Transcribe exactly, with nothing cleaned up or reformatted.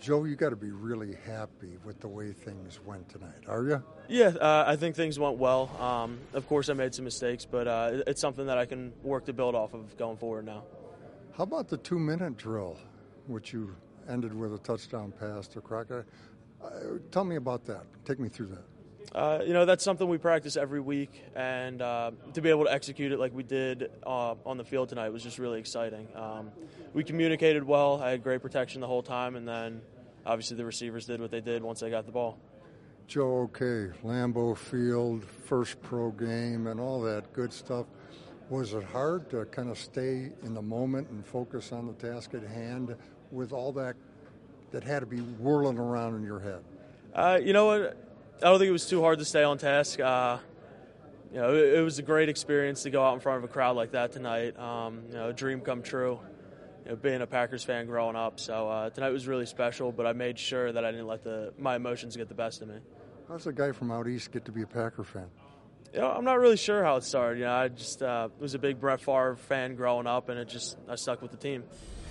Joe, you got to be really happy with the way things went tonight, are you? Yeah, uh, I think things went well. Um, of course, I made some mistakes, but uh, it's something that I can work to build off of going forward now. How about the two-minute drill, which you ended with a touchdown pass to Crockett? Uh, tell me about that. Take me through that. Uh, you know, that's something we practice every week, and uh, to be able to execute it like we did uh, on the field tonight was just really exciting. Um, we communicated well. I had great protection the whole time, and then obviously the receivers did what they did once they got the ball. Joe, okay, Lambeau Field, first pro game, and all that good stuff. Was it hard to kind of stay in the moment and focus on the task at hand with all that that had to be whirling around in your head? Uh, you know what? I don't think it was too hard to stay on task. Uh, you know, it, it was a great experience to go out in front of a crowd like that tonight. Um, you know, a dream come true. You know, being a Packers fan growing up, so uh, tonight was really special. But I made sure that I didn't let the my emotions get the best of me. How's a guy from out east get to be a Packer fan? You know, I'm not really sure how it started. You know, I just uh, was a big Brett Favre fan growing up, and it just I stuck with the team.